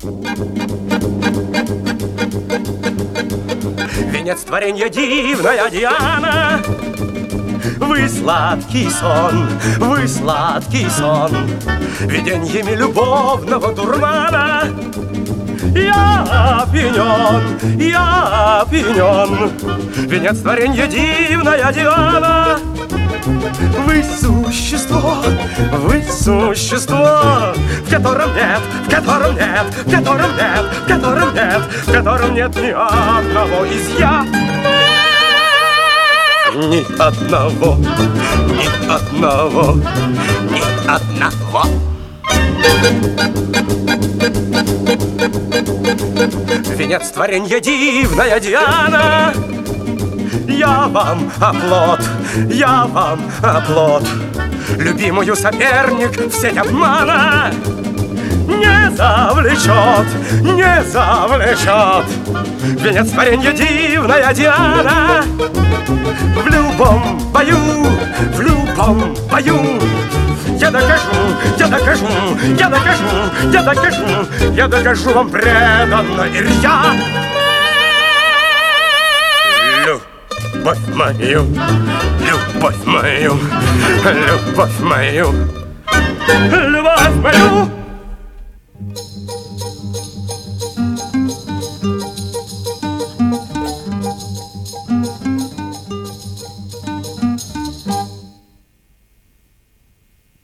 Венец творенья дивная Диана, вы сладкий сон, виденьями любовного дурмана. Я опьянен, венец творенья дивная Диана. Вы существо, в котором нет ни одного изъяна. Ни одного. Венец творенья дивная Диана, я вам оплот, любимую соперник в сеть обмана не завлечет. Венец творенья дивная Диана, в любом бою я докажу вам преданно и рьяно. Любовь мою.